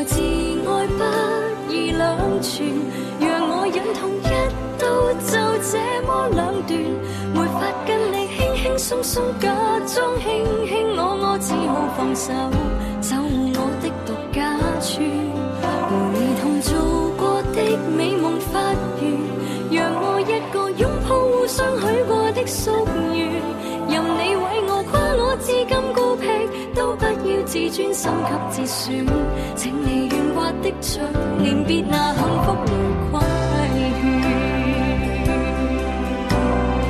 來自愛不易兩全，讓我忍痛一刀就這麼兩斷，沒法跟你輕輕鬆鬆假裝輕輕我，只好放手，守護我的獨家村。回同做過的美夢發願，讓我一個擁抱互相許過的夙願，任你為我誇我至今孤僻，都不要自尊心給折損，請你懸掛的嘴，連別那幸福無困。